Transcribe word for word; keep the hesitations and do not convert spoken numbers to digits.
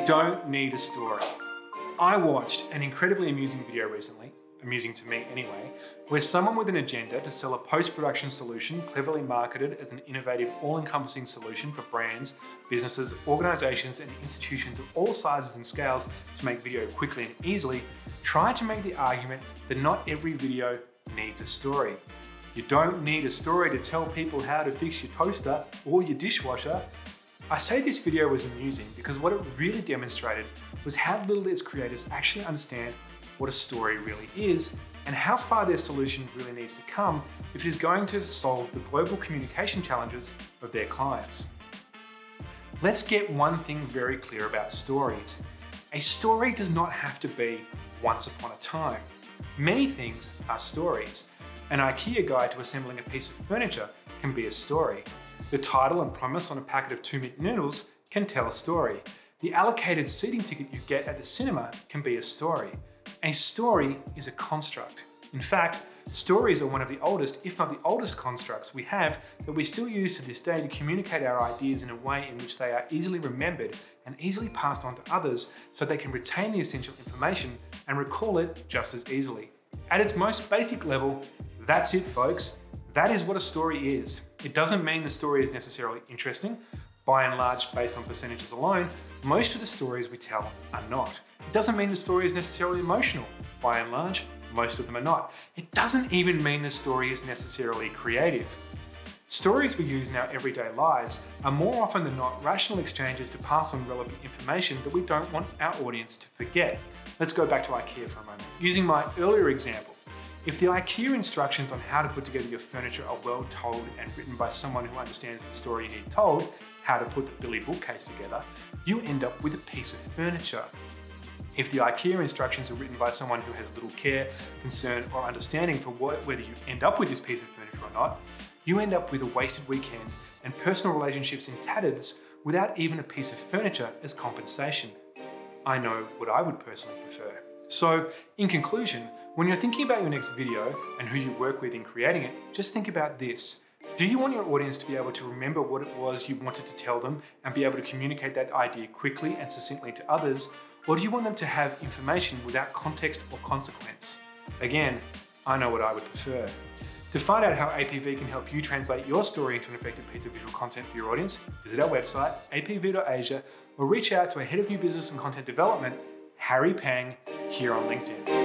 don't need a story. I watched an incredibly amusing video recently, amusing to me anyway, where someone with an agenda to sell a post-production solution cleverly marketed as an innovative, all-encompassing solution for brands, businesses, organizations, and institutions of all sizes and scales to make video quickly and easily, tried to make the argument that not every video needs a story. You don't need a story to tell people how to fix your toaster or your dishwasher. I say this video was amusing because what it really demonstrated was how little its creators actually understand what a story really is and how far their solution really needs to come if it is going to solve the global communication challenges of their clients. Let's get one thing very clear about stories. A story does not have to be once upon a time. Many things are stories. An IKEA guide to assembling a piece of furniture can be a story. The title and promise on a packet of two-minute noodles can tell a story. The allocated seating ticket you get at the cinema can be a story. A story is a construct. In fact, stories are one of the oldest, if not the oldest constructs we have that we still use to this day to communicate our ideas in a way in which they are easily remembered and easily passed on to others so they can retain the essential information and recall it just as easily. At its most basic level, that's it, folks. That is what a story is. It doesn't mean the story is necessarily interesting. By and large, based on percentages alone, most of the stories we tell are not. It doesn't mean the story is necessarily emotional. By and large, most of them are not. It doesn't even mean the story is necessarily creative. Stories we use in our everyday lives are more often than not rational exchanges to pass on relevant information that we don't want our audience to forget. Let's go back to IKEA for a moment. Using my earlier example, if the IKEA instructions on how to put together your furniture are well told and written by someone who understands the story you need told, how to put the Billy bookcase together, you end up with a piece of furniture. If the IKEA instructions are written by someone who has little care, concern, or understanding for what, whether you end up with this piece of furniture or not, you end up with a wasted weekend and personal relationships in tatters without even a piece of furniture as compensation. I know what I would personally prefer. So, in conclusion, when you're thinking about your next video and who you work with in creating it, just think about this. Do you want your audience to be able to remember what it was you wanted to tell them and be able to communicate that idea quickly and succinctly to others? Or do you want them to have information without context or consequence? Again, I know what I would prefer. To find out how A P V can help you translate your story into an effective piece of visual content for your audience, visit our website, A P V dot Asia, or reach out to a head of new business and content development, Harry Pang, here on LinkedIn.